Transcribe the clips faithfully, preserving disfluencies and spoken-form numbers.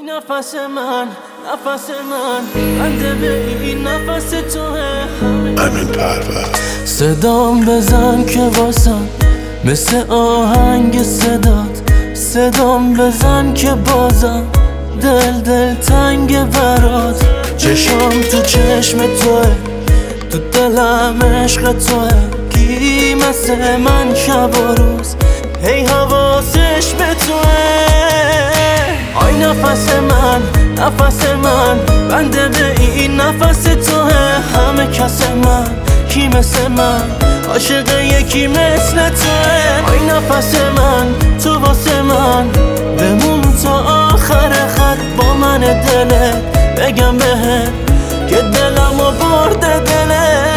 نفس من نفس من بنده به این نفس توه. امین پرور صدام بزن که واسم مثل آهنگ صدات، صدام بزن که بازم دل دل تنگ برات. چشام تو چشم توه، تو دلم عشق توه. کی مثل من شب و روز هی حواسش به توه. آی نفس من نفس من بنده به این نفس توه. همه کس من کی مثل من عاشق یکی مثل توه. آی نفس من تو واسه من بمون تا آخر خط با من دلت بگم بهت که دلمو برده دلت.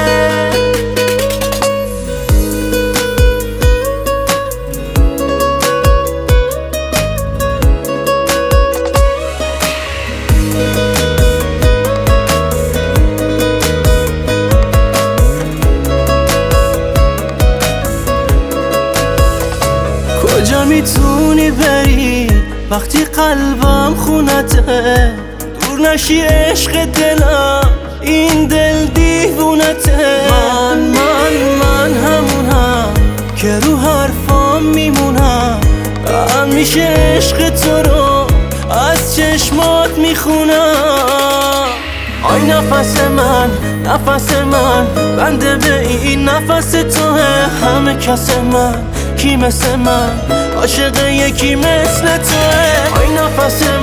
کجا میتونی بری وقتی قلبم خونته؟ دور نشی عشق دلم این دل دیوونته. من من من همونم که رو حرفام میمونم. همیشه عشق تو رو از چشمات میخونم. آی نفس من نفس من بنده به این نفس توه. همه کس من کی مثل من عاشق یکی مثل توه. آی نفس